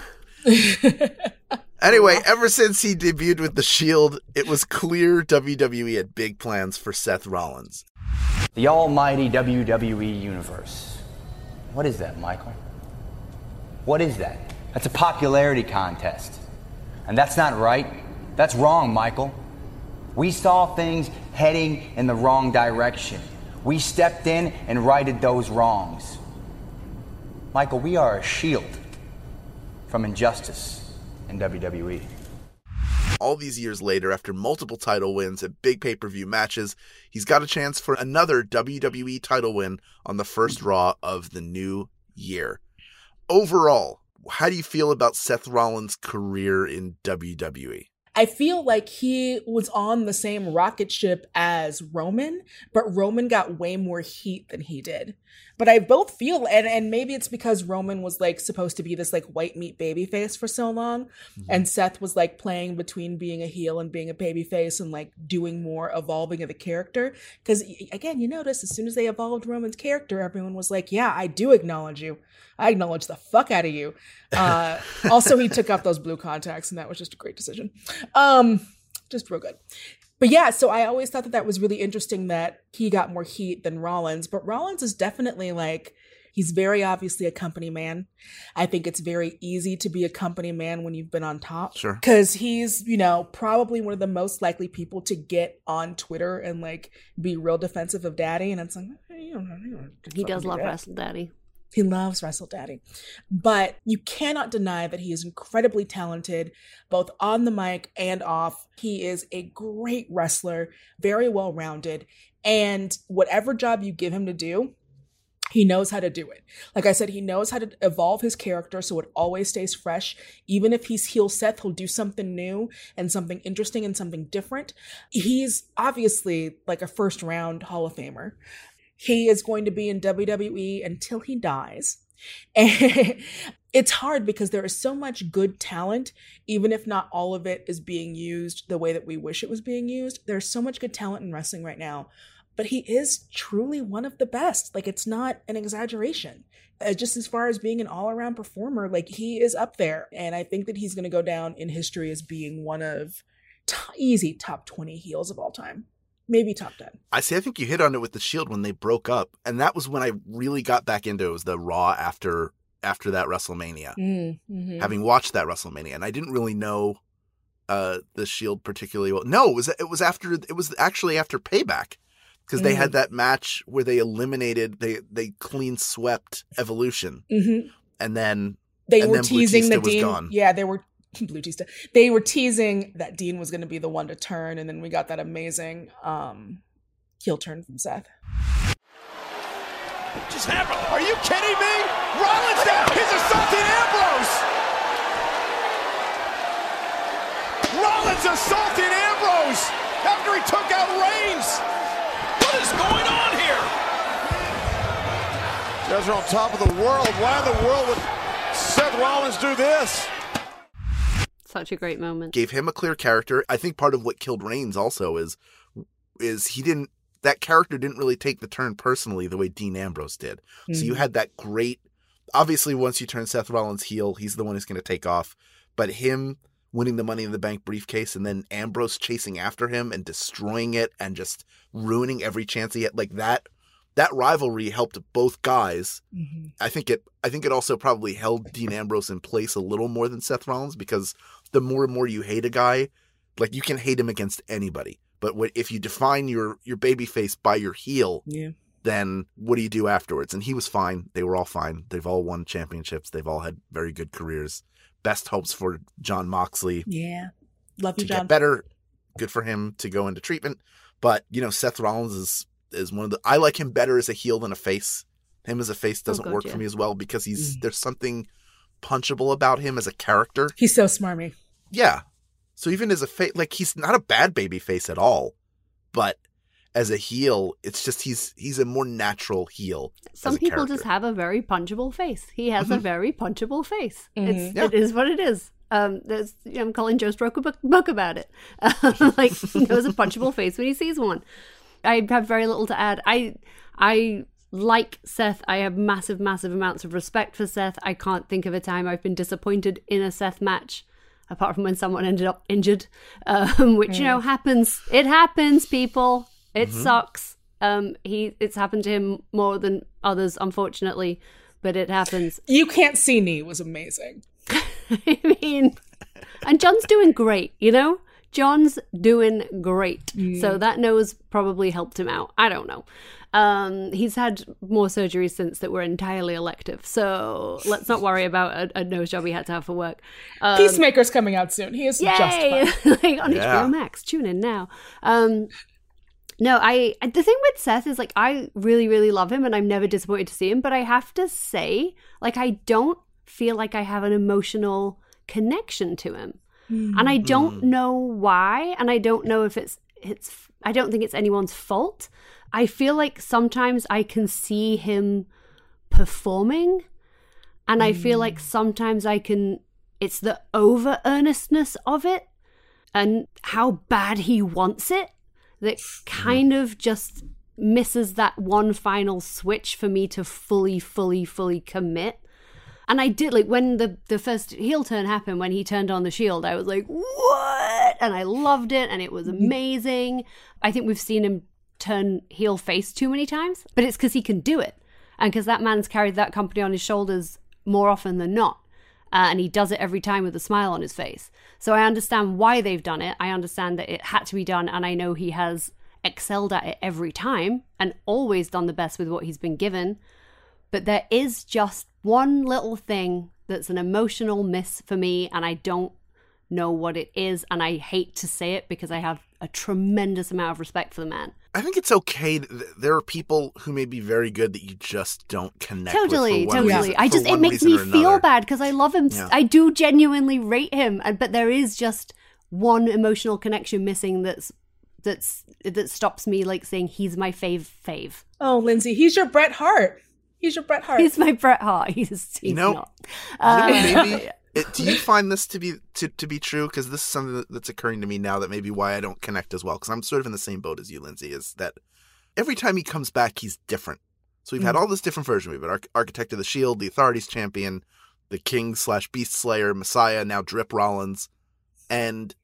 Anyway, ever since he debuted with The Shield, it was clear W W E had big plans for Seth Rollins. The almighty W W E universe. What is that, Michael? What is that? That's a popularity contest. And that's not right. That's wrong, Michael. We saw things heading in the wrong direction. We stepped in and righted those wrongs. Michael, we are a shield from injustice in W W E. All these years later, after multiple title wins at big pay-per-view matches, he's got a chance for another W W E title win on the first Raw of the new year. Overall, how do you feel about Seth Rollins' career in W W E? I feel like he was on the same rocket ship as Roman, but Roman got way more heat than he did. But I both feel, and, and maybe it's because Roman was like supposed to be this like white meat babyface for so long, mm-hmm. and Seth was like playing between being a heel and being a babyface and like doing more evolving of the character. Because again, you notice as soon as they evolved Roman's character, everyone was like, yeah, I do acknowledge you. I acknowledge the fuck out of you. Uh, also, he took off those blue contacts, and that was just a great decision. Um, just real good. But yeah, so I always thought that that was really interesting that he got more heat than Rollins. But Rollins is definitely like, he's very obviously a company man. I think it's very easy to be a company man when you've been on top. Sure. Because he's, you know, probably one of the most likely people to get on Twitter and like be real defensive of Daddy. And it's like, hey, you don't know, you don't he does do love that. Wrestle Daddy. He loves Wrestle Daddy. But you cannot deny that he is incredibly talented, both on the mic and off. He is a great wrestler, very well-rounded, and whatever job you give him to do, he knows how to do it. Like I said, he knows how to evolve his character so it always stays fresh. Even if he's heel Seth, he'll do something new and something interesting and something different. He's obviously like a first-round Hall of Famer. He is going to be in W W E until he dies. And it's hard because there is so much good talent, even if not all of it is being used the way that we wish it was being used. There's so much good talent in wrestling right now, but he is truly one of the best. Like, it's not an exaggeration. Uh, just as far as being an all-around performer, like, he is up there. And I think that he's going to go down in history as being one of t- easy top twenty heels of all time. Maybe top ten. I see. I think you hit on it with the Shield when they broke up. And that was when I really got back into it. It was the Raw after after that WrestleMania. Mm-hmm. Having watched that WrestleMania. And I didn't really know uh, the Shield particularly well. No, it was, it was after, it was actually after Payback. Because they mm. had that match where they eliminated, they, they clean swept Evolution. Mm-hmm. And then they and were then teasing Batista the Dean. Was gone. Yeah, they were Blue Tista. They were teasing that Dean was going to be the one to turn, and then we got that amazing um, heel turn from Seth. Just happened. Are you kidding me? Rollins down. He's assaulting Ambrose. Rollins assaulting Ambrose after he took out Reigns. What is going on here? You guys are on top of the world. Why in the world would Seth Rollins do this? Such a great moment. Gave him a clear character. I think part of what killed Reigns also is is he didn't that character didn't really take the turn personally the way Dean Ambrose did. Mm-hmm. So you had that great obviously once you turn Seth Rollins heel, he's the one who's going to take off. But him winning the Money in the Bank briefcase and then Ambrose chasing after him and destroying it and just ruining every chance he had, like that that rivalry helped both guys. Mm-hmm. I think it I think it also probably held Dean Ambrose in place a little more than Seth Rollins because the more and more you hate a guy, like you can hate him against anybody. But what, if you define your, your babyface by your heel, yeah. then what do you do afterwards? And he was fine. They were all fine. They've all won championships. They've all had very good careers. Best hopes for Jon Moxley. Yeah. Love you, to John. Get better. Good for him to go into treatment. But, you know, Seth Rollins is, is one of the, I like him better as a heel than a face. Him as a face doesn't oh, God, work yeah. for me as well because he's, Mm. there's something punchable about him as a character. He's so smarmy. Yeah. So even as a face, like, he's not a bad baby face at all, but as a heel, it's just he's he's a more natural heel. Some people just have a very punchable face. He has Mm-hmm. a very punchable face. Mhm. It's, Yeah. It is what it is. Um, there's, you know, I'm calling Joe Stroke a book, book about it. Um, like, he knows a punchable face when he sees one. I have very little to add. I I like Seth. I have massive, massive amounts of respect for Seth. I can't think of a time I've been disappointed in a Seth match, apart from when someone ended up injured, um, which, you know, happens. It happens, people. It Mm-hmm. sucks. Um, he it's happened to him more than others, unfortunately, but it happens. You Can't See Me was amazing. I mean, and John's doing great, you know? John's doing great. Mm. So that nose probably helped him out. I don't know. Um, he's had more surgeries since that were entirely elective. So let's not worry about a, a nose job he had to have for work. Um, Peacemaker's coming out soon. He is yay! just fine. Like on Yeah. H B O Max. Tune in now. Um, no, I the thing with Seth is, like, I really, really love him and I'm never disappointed to see him. But I have to say, like, I don't feel like I have an emotional connection to him. And I don't know why, and I don't know if it's it's I don't think it's anyone's fault. I feel like sometimes I can see him performing, and I feel like sometimes I can it's the over earnestness of it and how bad he wants it that kind of just misses that one final switch for me to fully, fully, fully commit. And I did, like, when the, the first heel turn happened, when he turned on the Shield, I was like, what? And I loved it, and it was amazing. I think we've seen him turn heel face too many times, but it's because he can do it. And because that man's carried that company on his shoulders more often than not. Uh, and he does it every time with a smile on his face. So I understand why they've done it. I understand that it had to be done, and I know he has excelled at it every time and always done the best with what he's been given. But there is just one little thing that's an emotional miss for me, and I don't know what it is, and I hate to say it because I have a tremendous amount of respect for the man. I think it's okay. That there are people who may be very good that you just don't connect Totally, with for one totally. reason- I for just, it one makes reason me or feel another. bad because I love him. Yeah. I do genuinely rate him, and- but there is just one emotional connection missing that's that's that stops me, like, saying he's my fave fave. Oh, Lindsay, he's your Bret Hart. He's your Bret Hart. He's my Bret Hart. He's, he's You know, not. you know, Uh, maybe it, do you find this to be to, to be true? Because this is something that, that's occurring to me now that maybe why I don't connect as well. Because I'm sort of in the same boat as you, Lindsay. Is that every time he comes back, he's different. So we've had all this different version. We've had Arch- Architect of the Shield, the Authorities Champion, the King slash Beast Slayer, Messiah, now Drip Rollins, and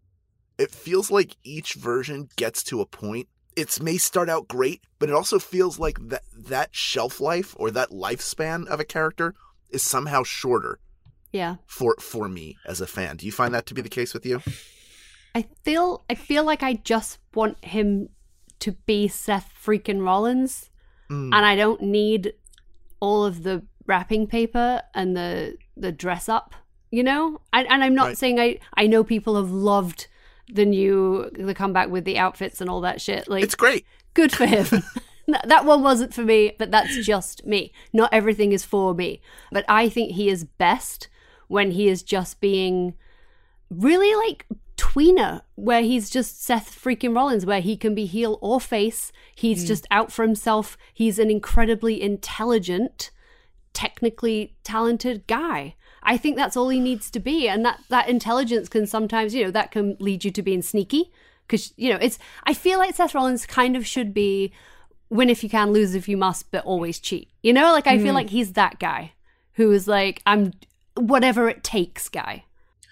it feels like each version gets to a point. It may start out great, but it also feels like that that shelf life or that lifespan of a character is somehow shorter yeah. for for me as a fan. Do you find that to be the case with you? I feel I feel like I just want him to be Seth freaking Rollins, Mm. and I don't need all of the wrapping paper and the the dress up, you know. And, and I'm not Right. saying I I know people have loved the new the comeback with the outfits and all that shit. Like, It's great. good for him. That one wasn't for me, but that's just me. Not everything is for me, but I think he is best when he is just being really like tweener, where he's just Seth freaking Rollins, where he can be heel or face. He's Mm. just out for himself. He's an incredibly intelligent, technically talented guy. I think that's all he needs to be. And that, that intelligence can sometimes, you know, that can lead you to being sneaky. Because, you know, it's, I feel like Seth Rollins kind of should be win if you can, lose if you must, but always cheat. You know, like I feel Mm. like he's that guy who is like, I'm whatever it takes guy.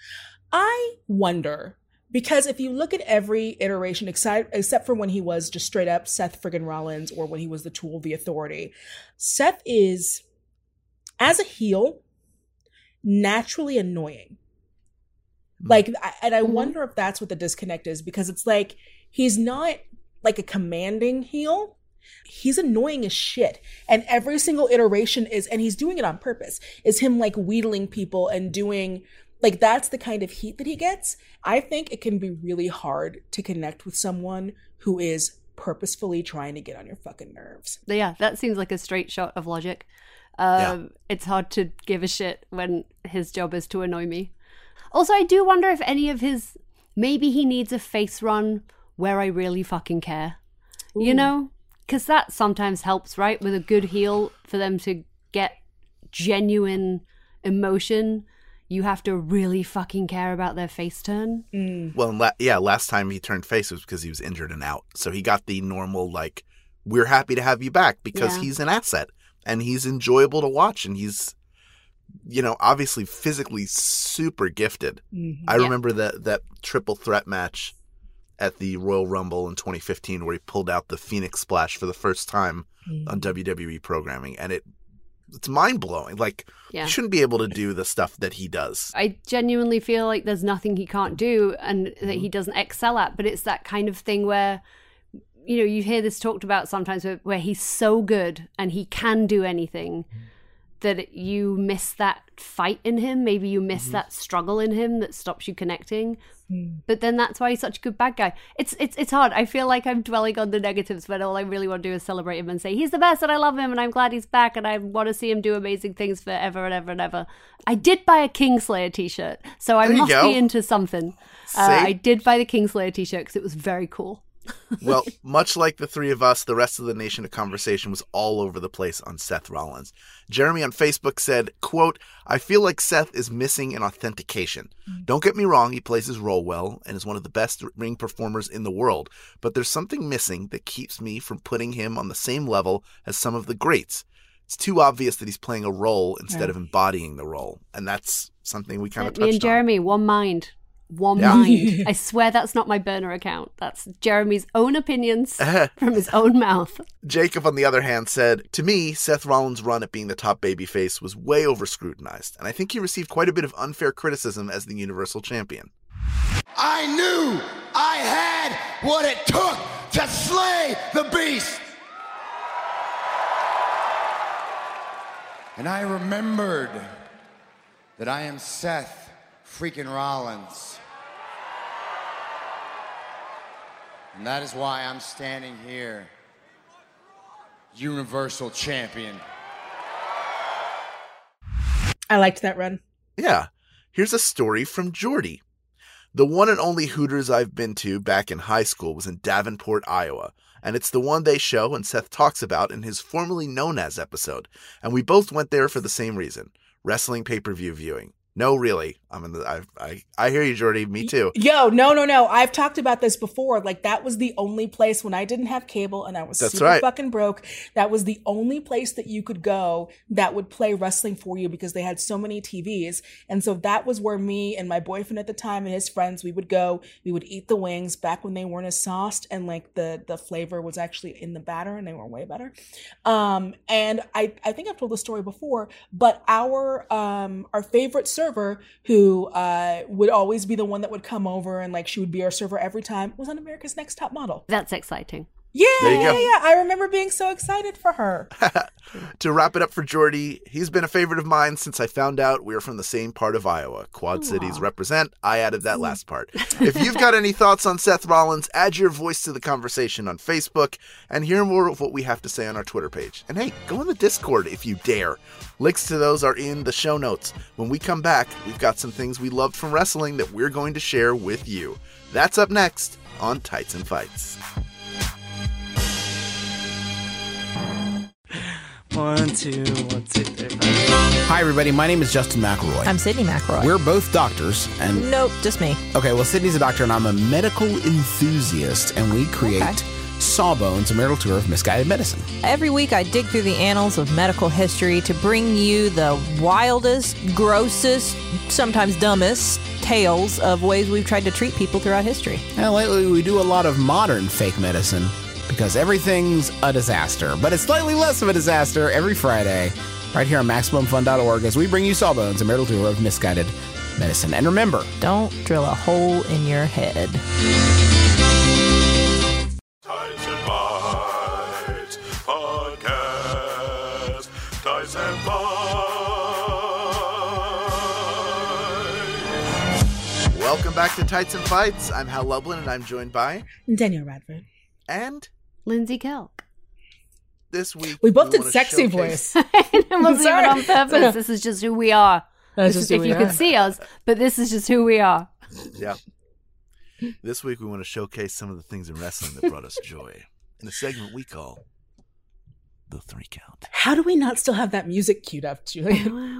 I wonder, because if you look at every iteration, except, except for when he was just straight up Seth friggin' Rollins or when he was the tool of the Authority, Seth is, as a heel, naturally annoying. Like, I- and I wonder if that's what the disconnect is, because it's like, he's not like a commanding heel. He's annoying as shit. And every single iteration is, and he's doing it on purpose, is him like wheedling people and doing, like, that's the kind of heat that he gets. I think it can be really hard to connect with someone who is purposefully trying to get on your fucking nerves. Yeah, that seems like a straight shot of logic. Um, It's hard to give a shit when his job is to annoy me. Also, I do wonder if any of his maybe he needs a face run where I really fucking care. Ooh. You know? Because that sometimes helps, right? With a good heel, for them to get genuine emotion, you have to really fucking care about their face turn. Mm. Well, la- yeah, last time he turned face was because he was injured and out. So he got the normal, like, we're happy to have you back because Yeah. he's an asset and he's enjoyable to watch and he's, you know, obviously physically super gifted. Mm-hmm. I Yeah. remember that, that triple threat match at the Royal Rumble in twenty fifteen where he pulled out the Phoenix Splash for the first time Mm. on W W E programming. And it it's mind-blowing. Like, Yeah. you shouldn't be able to do the stuff that he does. I genuinely feel like there's nothing he can't do and that Mm-hmm. he doesn't excel at, but it's that kind of thing where, you know, you hear this talked about sometimes where, where he's so good and he can do anything that you miss that fight in him. Maybe you miss Mm-hmm. that struggle in him that stops you connecting. Mm. But then that's why he's such a good bad guy. It's it's it's hard. I feel like I'm dwelling on the negatives when all I really want to do is celebrate him and say he's the best and I love him and I'm glad he's back and I want to see him do amazing things forever and ever and ever. I did buy a Kingslayer t-shirt, so I There you must go. be into something. Uh, See? I did buy the Kingslayer t-shirt because it was very cool. Well, much like the three of us, the rest of the Nation of Conversation was all over the place on Seth Rollins. Jeremy on Facebook said, quote, I feel like Seth is missing an authentication. Don't get me wrong, he plays his role well and is one of the best ring performers in the world, but there's something missing that keeps me from putting him on the same level as some of the greats. It's too obvious that he's playing a role instead Yeah. of embodying the role, and that's something we kind of Me and touched on. Jeremy, one mind. One Yeah. mind. I swear that's not my burner account. That's Jeremy's own opinions from his own mouth. Jacob, on the other hand, said, to me, Seth Rollins' run at being the top babyface was way over-scrutinized, and I think he received quite a bit of unfair criticism as the Universal Champion. I knew I had what it took to slay the beast. And I remembered that I am Seth freaking Rollins. And that is why I'm standing here, Universal Champion. I liked that run. Yeah. Here's a story from Jordy. The one and only Hooters I've been to back in high school was in Davenport, Iowa, and it's the one they show and Seth talks about in his formerly known as episode, and we both went there for the same reason, wrestling pay-per-view viewing. No, really. I'm in the. I I I hear you, Jordy. Me too. Yo, no, no, no. I've talked about this before. Like, that was the only place when I didn't have cable and I was That's super right. fucking broke. That was the only place that you could go that would play wrestling for you because they had so many T Vs. And so that was where me and my boyfriend at the time and his friends, we would go. We would eat the wings back when they weren't as sauced and like the the flavor was actually in the batter and they were way better. Um, and I I think I've told the story before, but our um our favorite server who uh, would always be the one that would come over and like she would be our server every time was on America's Next Top Model. That's exciting. Yeah, There you yeah, go. yeah. I remember being so excited for her. To wrap it up for Jordy, he's been a favorite of mine since I found out we were from the same part of Iowa. Quad Cities represent. I added that last part. If you've got any thoughts on Seth Rollins, add your voice to the conversation on Facebook and hear more of what we have to say on our Twitter page. And hey, go in the Discord if you dare. Links to those are in the show notes. When we come back, we've got some things we loved from wrestling that we're going to share with you. That's up next on Tights and Fights. One, two, one, two, three, five. Hi, everybody. My name is Justin McElroy. I'm Sydney McElroy. We're both doctors, and Nope, just me. okay. Well, Sydney's a doctor, and I'm a medical enthusiast, and we create Okay. Sawbones, a marital tour of misguided medicine. Every week I dig through the annals of medical history to bring you the wildest, grossest, sometimes dumbest tales of ways we've tried to treat people throughout history. And lately, we do a lot of modern fake medicine because everything's a disaster, but it's slightly less of a disaster every Friday, right here on Maximum Fun dot org, as we bring you Sawbones, a marital tour of misguided medicine. And remember, don't drill a hole in your head. Tights and Fights Podcast. Tights and Fights. Welcome back to Tights and Fights. I'm Hal Lublin, and I'm joined by Daniel Radford. And Lindsay Kelk. This week we both we did wanna sexy showcase- voice. It wasn't Sorry. even on purpose. This is just who we are. That's This just is- who if we you are. could see us, but this is just who we are. Yeah. This week we want to showcase some of the things in wrestling that brought us joy in a segment we call The Three Count. How do we not still have that music queued up, Julian?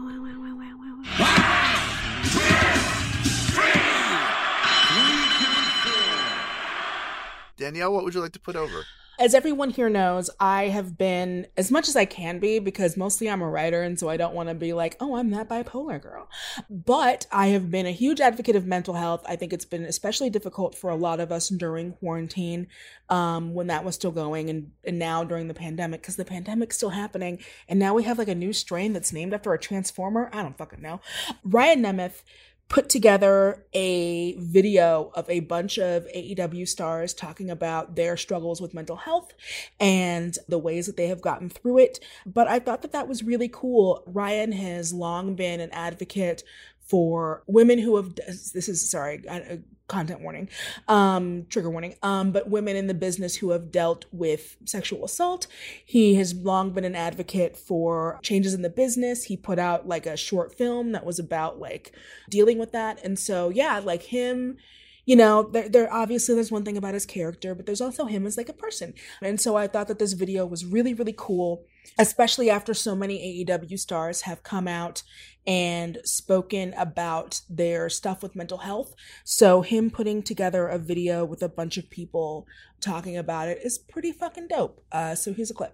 Danielle, what would you like to put over? As everyone here knows, I have been, as much as I can be, because mostly I'm a writer, and so I don't want to be like, oh, I'm that bipolar girl. But I have been a huge advocate of mental health. I think it's been especially difficult for a lot of us during quarantine, um, when that was still going, and, and now during the pandemic, because the pandemic's still happening, and now we have like a new strain that's named after a transformer. I don't fucking know. Ryan Nemeth put together a video of a bunch of A E W stars talking about their struggles with mental health and the ways that they have gotten through it. But I thought that that was really cool. Ryan has long been an advocate for women who have, this is, sorry, uh, content warning, um, trigger warning, um, but women in the business who have dealt with sexual assault. He has long been an advocate for changes in the business. He put out like a short film that was about like dealing with that. And so, yeah, like him, you know, there, there obviously there's one thing about his character, but there's also him as like a person. And so I thought that this video was really, really cool, especially after so many A E W stars have come out and spoken about their stuff with mental health. So him putting together a video with a bunch of people talking about it is pretty fucking dope. Uh, so here's a clip.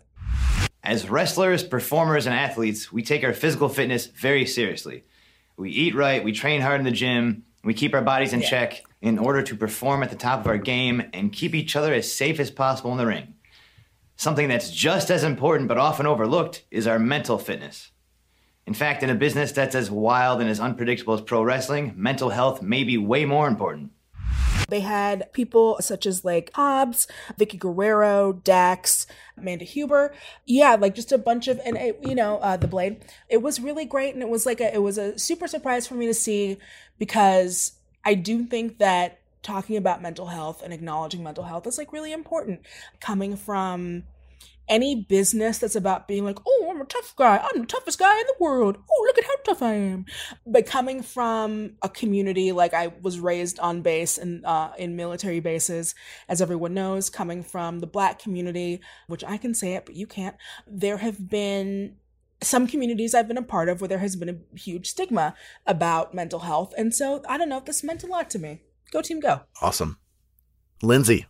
As wrestlers, performers, and athletes, we take our physical fitness very seriously. We eat right, we train hard in the gym, we keep our bodies in yeah. check in order to perform at the top of our game and keep each other as safe as possible in the ring. Something that's just as important but often overlooked is our mental fitness. In fact, in a business that's as wild and as unpredictable as pro wrestling, mental health may be way more important. They had people such as like Hobbs, Vicky Guerrero, Dax, Amanda Huber. Yeah, like just a bunch of, and it, you know, uh, The Blade. It was really great. And it was like a, it was a super surprise for me to see, because I do think that talking about mental health and acknowledging mental health is like really important, coming from any business that's about being like, oh, I'm a tough guy. I'm the toughest guy in the world. Oh, look at how tough I am. But coming from a community, like I was raised on base and uh, in military bases, as everyone knows, coming from the Black community, which I can say it, but you can't. There have been some communities I've been a part of where there has been a huge stigma about mental health. And so, I don't know, this meant a lot to me. Go team, go. Awesome. Lindsay.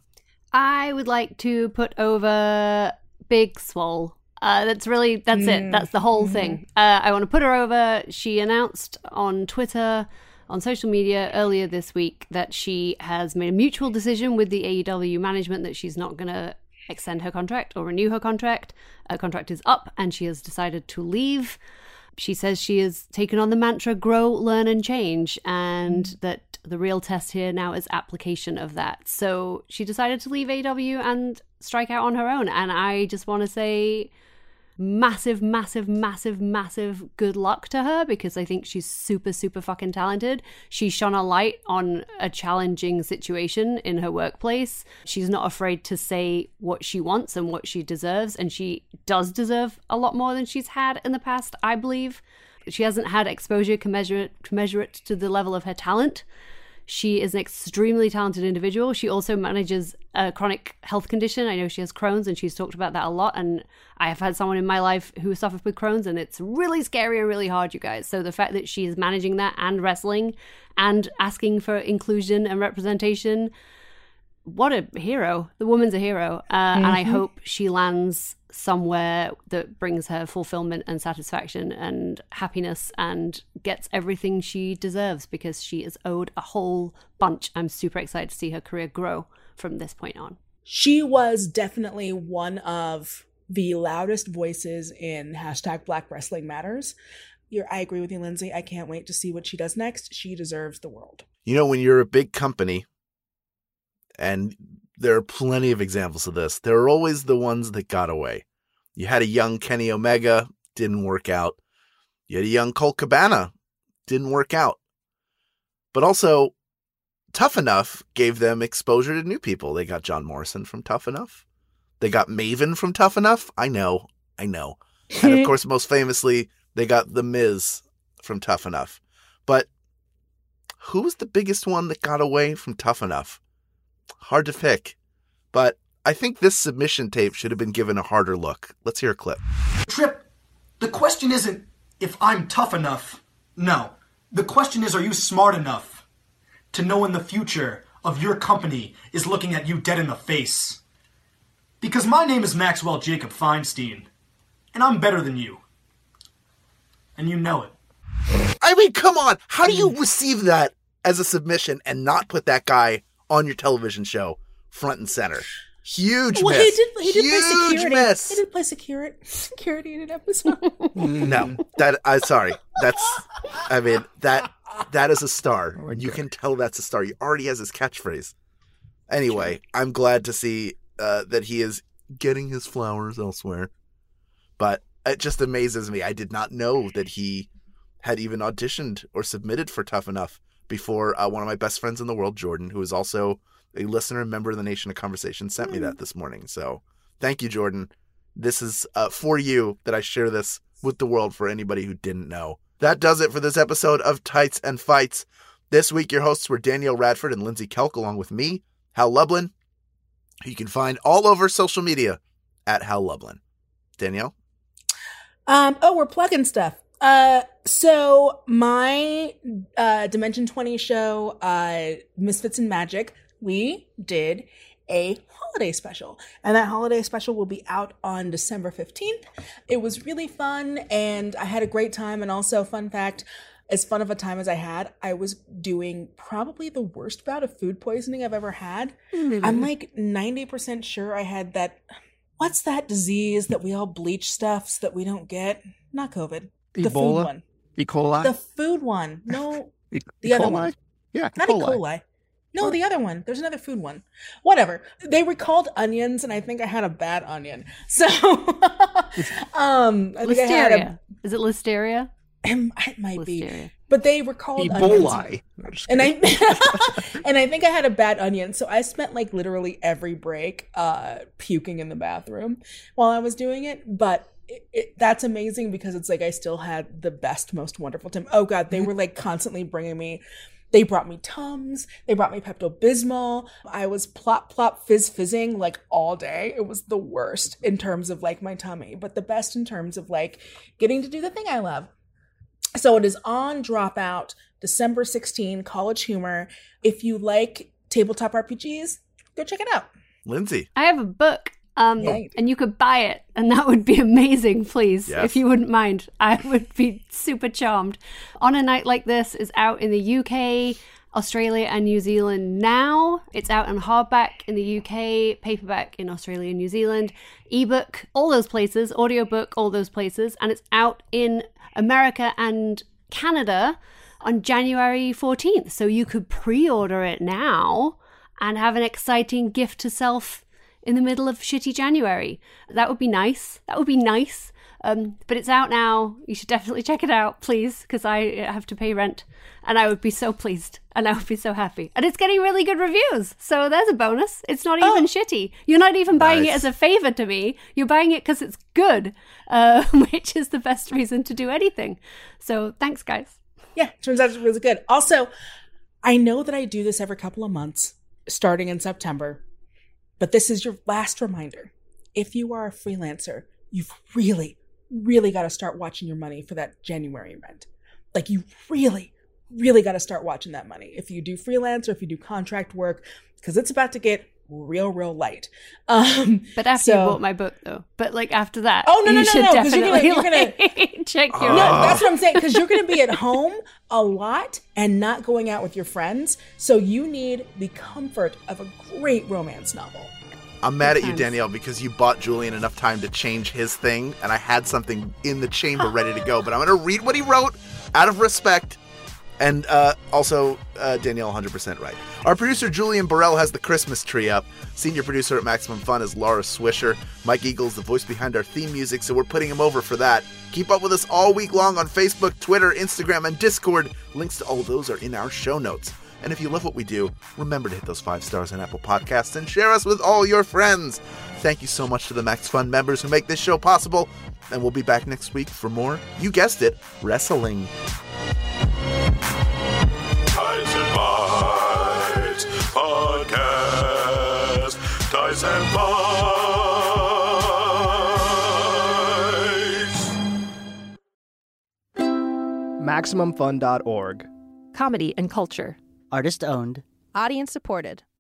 I would like to put over Big Swole. Uh, that's really, that's mm. it. That's the whole mm-hmm. thing. Uh, I want to put her over. She announced on Twitter, on social media earlier this week that she has made a mutual decision with the A E W management that she's not going to extend her contract or renew her contract. Her contract is up and she has decided to leave. She says she has taken on the mantra, grow, learn, and change, and mm. that the real test here now is application of that. So she decided to leave A E W and strike out on her own. And I just want to say massive, massive, massive, massive good luck to her, because I think she's super, super fucking talented. She shone a light on a challenging situation in her workplace. She's not afraid to say what she wants and what she deserves. And she does deserve a lot more than she's had in the past, I believe. She hasn't had exposure to measure it, to measure it to the level of her talent. She is an extremely talented individual. She also manages a chronic health condition. I know she has Crohn's, and she's talked about that a lot. And I have had someone in my life who suffered with Crohn's, and it's really scary and really hard, you guys. So the fact that she is managing that and wrestling and asking for inclusion and representation, what a hero. The woman's a hero. Uh, mm-hmm. And I hope she lands somewhere that brings her fulfillment and satisfaction and happiness and gets everything she deserves, because she is owed a whole bunch. I'm super excited to see her career grow from this point on. She was definitely one of the loudest voices in hashtag Black Wrestling Matters. You're, I agree with you, Lindsay. I can't wait to see what she does next. She deserves the world. You know, when you're a big company, and there are plenty of examples of this, there are always the ones that got away. You had a young Kenny Omega, didn't work out. You had a young Colt Cabana, didn't work out. But also, Tough Enough gave them exposure to new people. They got John Morrison from Tough Enough. They got Maven from Tough Enough. I know, I know. And of course, most famously, they got The Miz from Tough Enough. But who was the biggest one that got away from Tough Enough? hard to pick. But I think this submission tape should have been given a harder look. Let's hear a clip. Trip, the question isn't if I'm tough enough. No. The question is, are you smart enough to know when the future of your company is looking at you dead in the face? Because my name is Maxwell Jacob Feinstein, and I'm better than you. And you know it. I mean, come on. How do you receive that as a submission and not put that guy on your television show front and center? Huge well, miss. he did. He did Huge play security. miss. He did play security. Security in an episode. No, that I'm sorry. That's. I mean that that is a star. You can tell that's a star. He already has his catchphrase. Anyway, I'm glad to see uh, that he is getting his flowers elsewhere. But it just amazes me. I did not know that he had even auditioned or submitted for Tough Enough before uh, one of my best friends in the world, Jordan, who is also a listener and member of the Nation of Conversation, sent me that this morning. So thank you, Jordan. This is uh, for you that I share this with the world for anybody who didn't know. That does it for this episode of Tights and Fights. This week, your hosts were Danielle Radford and Lindsay Kelk, along with me, Hal Lublin, who you can find all over social media at Hal Lublin. Danielle? Um, oh, we're plugging stuff. Uh, so my uh, Dimension twenty show, uh, Misfits and Magic, we did a holiday special, and that holiday special will be out on December fifteenth. It was really fun, and I had a great time. And also, fun fact, as fun of a time as I had, I was doing probably the worst bout of food poisoning I've ever had. Mm-hmm. I'm like ninety percent sure I had that. What's that disease that we all bleach stuff so that we don't get? Not COVID. The Ebola? food one. E. coli? The food one. No, e. the other coli? one. Yeah, Not E. coli. No, the other one. There's another food one. Whatever. They were called onions, and I think I had a bad onion. So, um, I think Listeria. I had a, Is it Listeria? It might Listeria. be. But they were called Ebola. onions. And I and I think I had a bad onion. So I spent like literally every break uh, puking in the bathroom while I was doing it. But it, it, that's amazing because it's like I still had the best, most wonderful time. Oh God, they were like constantly bringing me. They brought me Tums. They brought me Pepto-Bismol. I was plop, plop, fizz, fizzing like all day. It was the worst in terms of like my tummy, but the best in terms of like getting to do the thing I love. So it is on Dropout, December sixteenth, College Humor. If you like tabletop R P Gs, go check it out. Lindsay. I have a book, um, Yeah, you do. and you could buy it, and that would be amazing, please, Yes. if you wouldn't mind. I would be super charmed. On a Night Like This is out in the U K, Australia, and New Zealand now. It's out in hardback in the U K, paperback in Australia and New Zealand, ebook, all those places, audiobook, all those places, and it's out in America and Canada on January fourteenth. So you could pre-order it now and have an exciting gift to self in the middle of shitty January. That would be nice. That would be nice. Um, but it's out now. You should definitely check it out, please, because I have to pay rent. And I would be so pleased. And I would be so happy. And it's getting really good reviews. So there's a bonus. It's not even Oh. shitty. You're not even buying Nice. it as a favor to me. You're buying it because it's good, uh, which is the best reason to do anything. So thanks, guys. Yeah, turns out it's really good. Also, I know that I do this every couple of months, starting in September, but this is your last reminder. If you are a freelancer, you've really, really got to start watching your money for that January rent. Like you really, really got to start watching that money. If you do freelance or if you do contract work, because it's about to get real, real light. Um, But after so- you bought my book, though. But like after that, Oh, no, no, you no, should no, 'cause you're gonna- definitely you're gonna- like, check your No, that's what I'm saying. Because you're going to be at home a lot and not going out with your friends. So you need the comfort of a great romance novel. I'm mad at you, Sometimes. Danielle, because you bought Julian enough time to change his thing, and I had something in the chamber ready to go. But I'm going to read what he wrote out of respect. And uh, also, uh, Danielle, one hundred percent right. Our producer, Julian Burrell, has the Christmas tree up. Senior producer at Maximum Fun is Laura Swisher. Mike Eagle's the voice behind our theme music, so we're putting him over for that. Keep up with us all week long on Facebook, Twitter, Instagram, and Discord. Links to all those are in our show notes. And if you love what we do, remember to hit those five stars on Apple Podcasts and share us with all your friends. Thank you so much to the Max Fun members who make this show possible. And we'll be back next week for more, you guessed it, wrestling. Tights and Bites Podcast. Ties and Pies. Maximum Fun dot org. Comedy and culture. Artist owned. Audience supported.